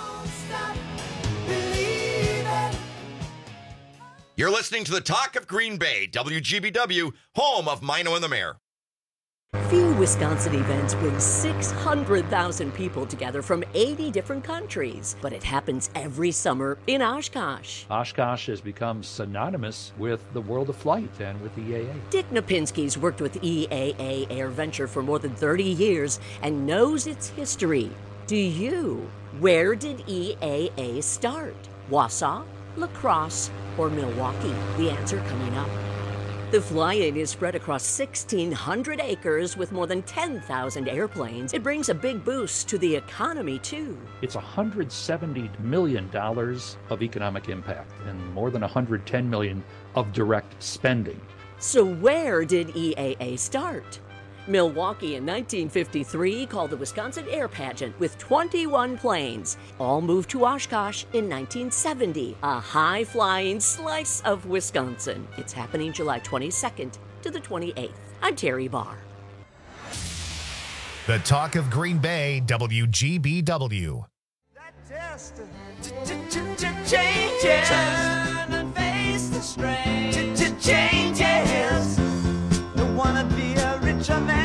You're listening to the Talk of Green Bay, WGBW, home of Mino and the Mayor. Few Wisconsin events bring 600,000 people together from 80 different countries, but it happens every summer in Oshkosh. Oshkosh has become synonymous with the world of flight and with the EAA. Dick Napinski's worked with EAA AirVenture for more than 30 years and knows its history. Do you? Where did EAA start? Wausau? La Crosse, or Milwaukee? The answer coming up. The fly-in is spread across 1,600 acres with more than 10,000 airplanes. It brings a big boost to the economy, too. It's $170 million of economic impact and more than $110 million of direct spending. So where did EAA start? Milwaukee in 1953 called the Wisconsin Air Pageant with 21 planes. All moved to Oshkosh in 1970, a high-flying slice of Wisconsin. It's happening July 22nd to the 28th. I'm Terry Barr. The Talk of Green Bay, WGBW. Changes. Turn and face the strain. Changes. Don't wanna be a richer man.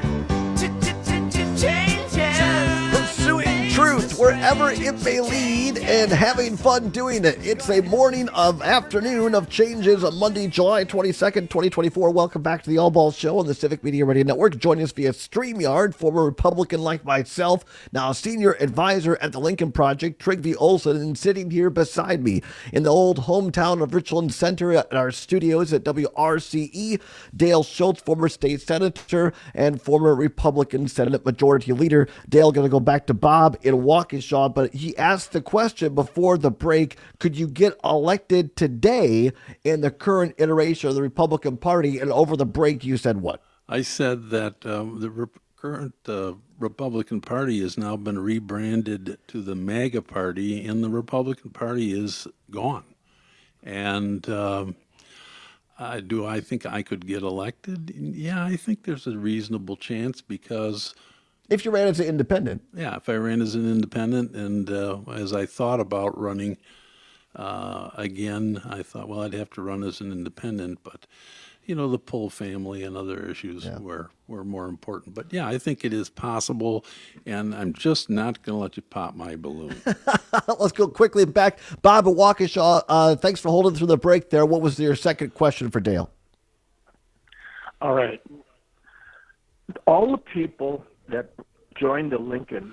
Pursuing truth wherever it may lead and having fun doing it. It's a morning of afternoon of changes on Monday, July 22nd, 2024. Welcome back to the All Balls Show on the Civic Media Radio Network. Joining us via StreamYard, former Republican like myself, now senior advisor at the Lincoln Project, Trygve Olsen, and sitting here beside me in the old hometown of Richland Center at our studios at WRCE, Dale Schultz, former state senator and former Republican Senate Majority Leader. Dale, going to go back to Bob in Waukesha, but he asked the question before the break, could you get elected today in the current iteration of the Republican Party? And over the break, you said what? I said that the current Republican Party has now been rebranded to the MAGA Party, and the Republican Party is gone. And do I think I could get elected? Yeah, I think there's a reasonable chance because... If you ran as an independent. Yeah, if I ran as an independent, and as I thought about running again, I thought, well, I'd have to run as an independent, but, you know, the Pull family and other issues were more important. But, yeah, I think it is possible, and I'm just not going to let you pop my balloon. Let's go quickly back. Bob at Waukesha, thanks for holding through the break there. What was your second question for Dale? All right. All the people that joined the Lincoln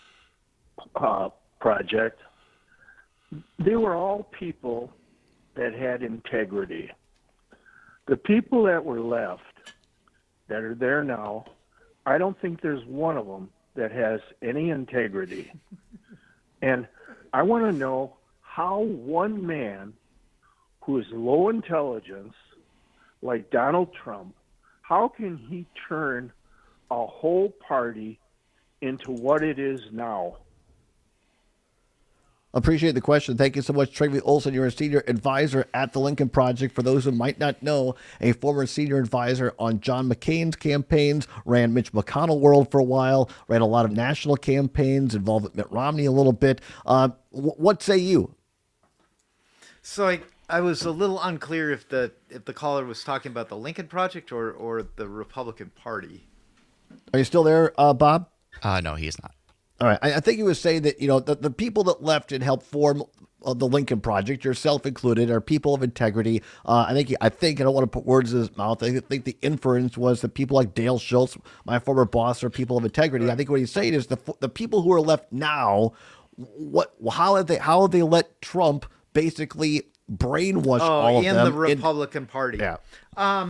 Project, they were all people that had integrity. The people that were left, that are there now, I don't think there's one of them that has any integrity. And I want to know how one man who is low intelligence, like Donald Trump, how can he turn a whole party into what it is now? Appreciate the question. Thank you so much, Trygve Olsen. You're a senior advisor at the Lincoln Project. For those who might not know, a former senior advisor on John McCain's campaigns, ran Mitch McConnell world for a while, ran a lot of national campaigns, involved with Mitt Romney a little bit. What say you? So I was a little unclear if the caller was talking about the Lincoln Project or the Republican Party. Are you still there, Bob? No, he is not. All right. I think he was saying that, you know, the people that left and helped form the Lincoln Project, yourself included, are people of integrity. I think, I don't want to put words in his mouth. I think the inference was that people like Dale Schultz, my former boss, are people of integrity. Right. I think what he's saying is the people who are left now, how have they let Trump basically brainwash all of them? In the Republican Party. Yeah.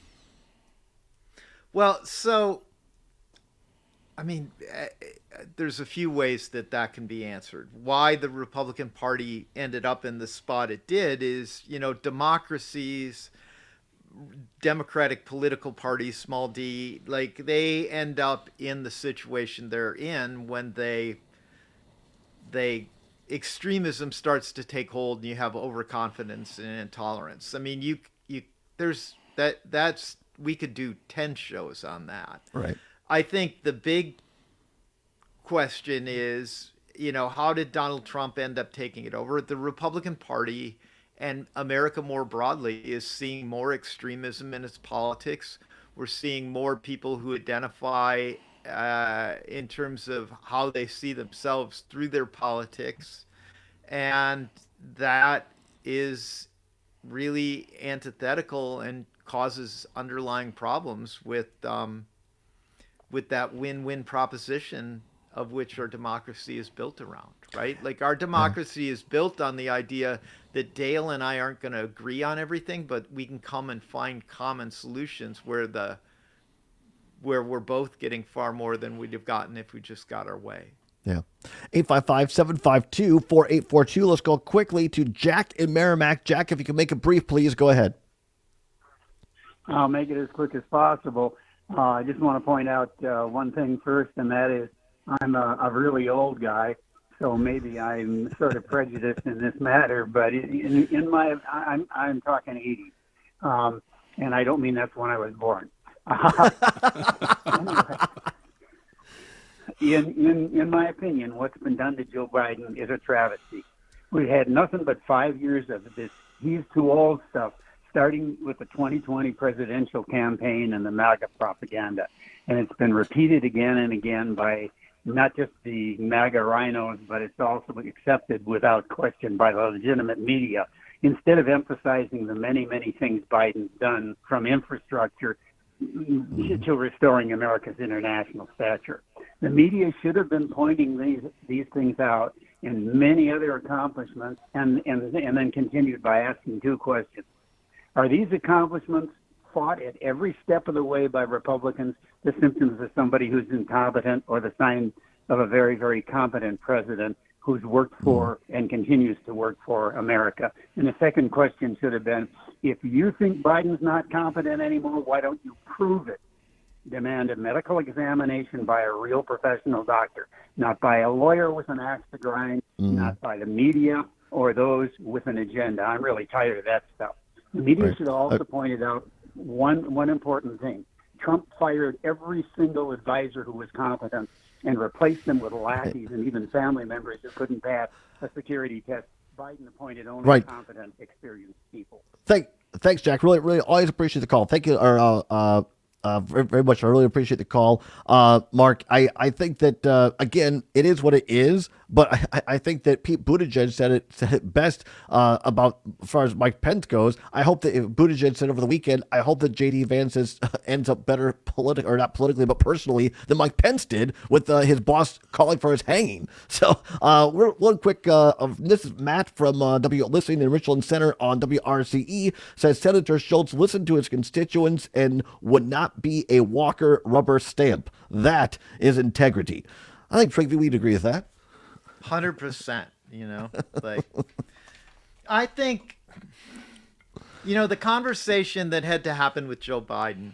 Well, so, I mean, there's a few ways that can be answered. Why the Republican Party ended up in the spot it did is, you know, democracies, democratic political parties, small d, like they end up in the situation they're in when they extremism starts to take hold and you have overconfidence and intolerance. I mean, we could do 10 shows on that. Right. I think the big question is, you know, how did Donald Trump end up taking it over? The Republican Party and America more broadly is seeing more extremism in its politics. We're seeing more people who identify in terms of how they see themselves through their politics. And that is really antithetical and causes underlying problems with that win-win proposition of which our democracy is built around, right? Like our democracy is built on the idea that Dale and I aren't going to agree on everything, but we can come and find common solutions where we're both getting far more than we'd have gotten if we just got our way. Yeah. 855-752-4842. Let's go quickly to Jack in Merrimack. Jack, if you can make it brief, please go ahead. I'll make it as quick as possible. I just want to point out one thing first, and that is I'm a really old guy, so maybe I'm sort of prejudiced in this matter, but I'm talking 80, and I don't mean that's when I was born. In my opinion, what's been done to Joe Biden is a travesty. We had nothing but 5 years of this he's too old stuff, starting with the 2020 presidential campaign and the MAGA propaganda. And it's been repeated again and again by not just the MAGA rhinos, but it's also accepted without question by the legitimate media. Instead of emphasizing the many, many things Biden's done, from infrastructure to restoring America's international stature. The media should have been pointing these things out and many other accomplishments, and then continued by asking two questions. Are these accomplishments fought at every step of the way by Republicans the symptoms of somebody who's incompetent, or the sign of a very, very competent president who's worked for and continues to work for America? And the second question should have been, if you think Biden's not competent anymore, why don't you prove it? Demand a medical examination by a real professional doctor, not by a lawyer with an axe to grind, not by the media or those with an agenda. I'm really tired of that stuff. The media should have also pointed out one important thing. Trump fired every single advisor who was competent and replaced them with lackeys and even family members who couldn't pass a security test. Biden appointed only competent, experienced people. Thanks, Jack. Really, always appreciate the call. Thank you, very, very much. I really appreciate the call. Mark, I think that, again, it is what it is, but I think that Pete Buttigieg said it best about, as far as Mike Pence goes. I hope that if Buttigieg said over the weekend, I hope that J.D. Vance ends up better not politically, but personally, than Mike Pence did with his boss calling for his hanging. So we're one quick, this is Matt from listening in Richland Center on WRCE, says Senator Schultz listened to his constituents and would not be a Walker rubber stamp. That is integrity. I think, Trigby, we'd agree with that. 100%, like, I think, the conversation that had to happen with Joe Biden,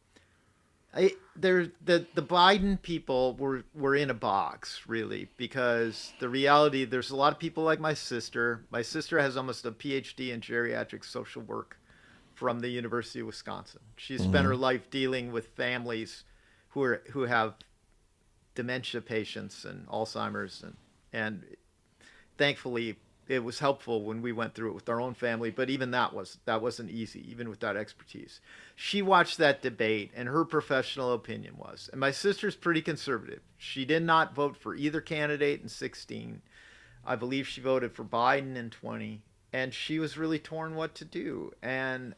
the Biden people were in a box, really, because the reality, there's a lot of people like my sister. My sister has almost a PhD in geriatric social work from the University of Wisconsin. She spent her life dealing with families who have dementia patients and Alzheimer's, and thankfully it was helpful when we went through it with our own family, but even that wasn't easy, even with that expertise. She watched that debate, and her professional opinion was, and my sister's pretty conservative, she did not vote for either candidate in 2016. I believe she voted for Biden in 2020, and she was really torn what to do. And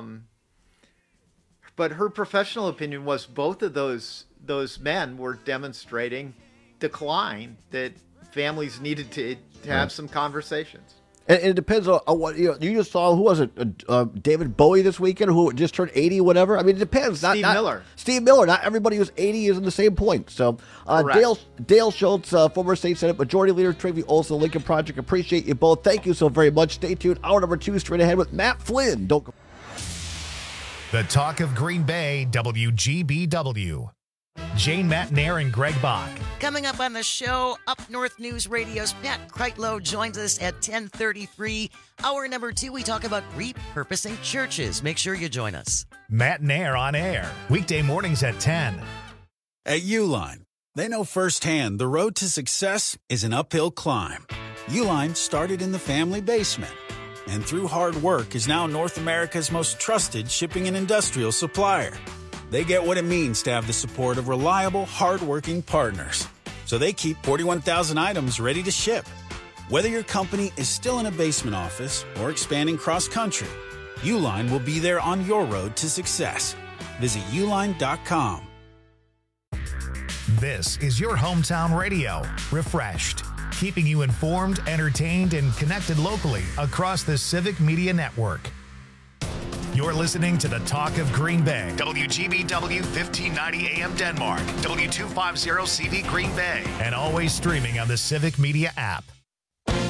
but her professional opinion was both of those men were demonstrating decline, that families needed to have some conversations. And it depends on what you just saw. Who was it? David Bowie this weekend, who just turned 80, whatever. I mean, it depends. Steve Miller. Not everybody who's 80 is in the same point. So, Dale Schultz, former state Senate Majority Leader, Trivy Olson, Lincoln Project. Appreciate you both. Thank you so very much. Stay tuned. Hour number 2 straight ahead with Matt Flynn. Don't go. The Talk of Green Bay, WGBW. Jane Matnair and Greg Bach. Coming up on the show, Up North News Radio's Pat Kreitlow joins us at 10:33. Hour number 2, we talk about repurposing churches. Make sure you join us. Matnair on air, weekday mornings at 10. At Uline, they know firsthand the road to success is an uphill climb. Uline started in the family basement, and through hard work is now North America's most trusted shipping and industrial supplier. They get what it means to have the support of reliable, hardworking partners. So they keep 41,000 items ready to ship. Whether your company is still in a basement office or expanding cross-country, Uline will be there on your road to success. Visit uline.com. This is your hometown radio, refreshed, keeping you informed, entertained, and connected locally across the Civic Media Network. You're listening to the Talk of Green Bay, WGBW 1590 AM Denmark, W250 CV Green Bay, and always streaming on the Civic Media app.